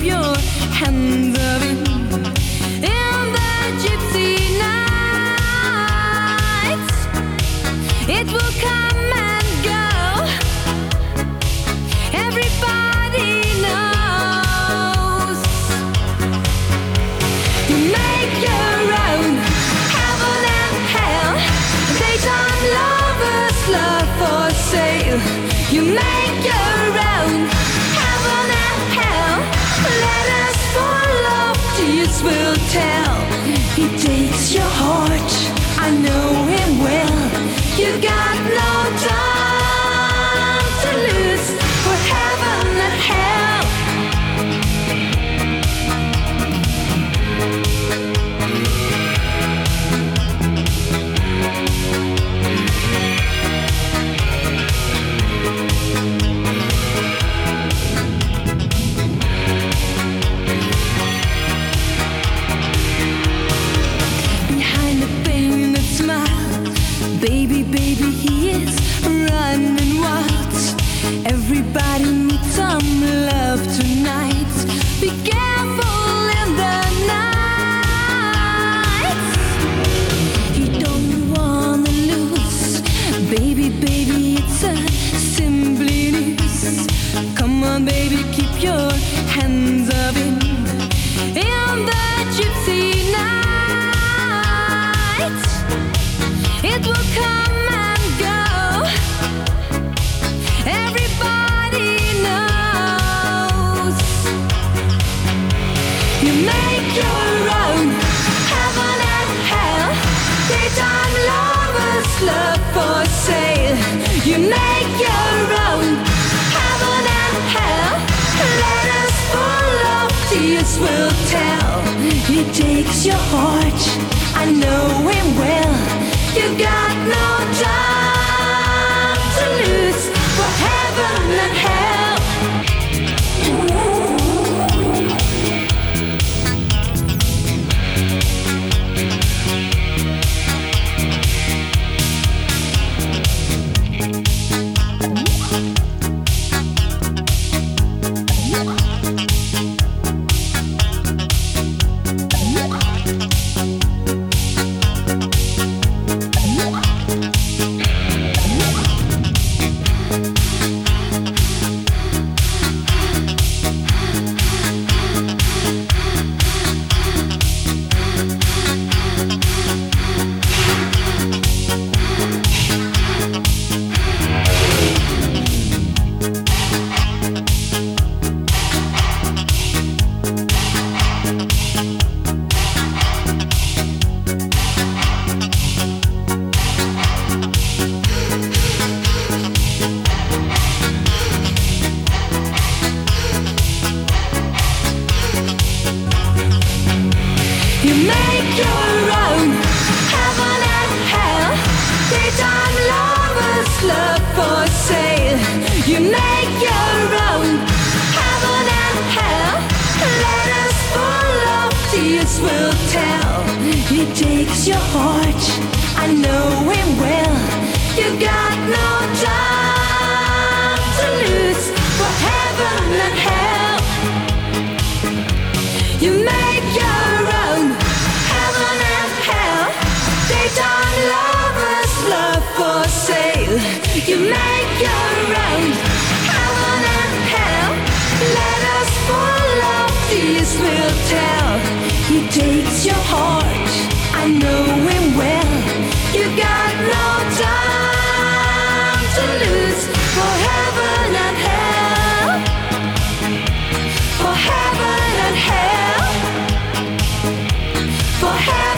your hands up in the gypsy nights. It will come and go. Everybody knows. You make your own heaven and hell. Daytime lovers, love for sale. You make your own heaven and hell. Let us fall off, tears will tell. He takes your heart, I know him well. You got no time to lose for heaven and hell. Behind the painted smile, baby, baby, he is running wild. Everybody needs some love tonight. Be careful in the night. You don't wanna lose, baby, baby, it's a simply news. Come on, baby, keep your hands up in the gypsy night. It will come and go. Everybody knows. You make your own heaven and hell. Daytime lovers, love for sale. You make your own heaven and hell. Let us fall off, tears will tell. He takes your heart, I know him well. You got no time to lose for heaven and hell. You make your own heaven and hell. Daytime lovers, love for sale. You make your own heaven and hell. Let us fall off, tears will tell. He takes your heart, I know him well. You got no time to lose for heaven and hell. You make your own heaven and hell. Daytime lovers, love for sale. You make your own heaven and hell. Let us fall off, tears will tell. He takes your heart, I know him well. You got no time to lose for heaven and hell. For heaven and hell. For heaven.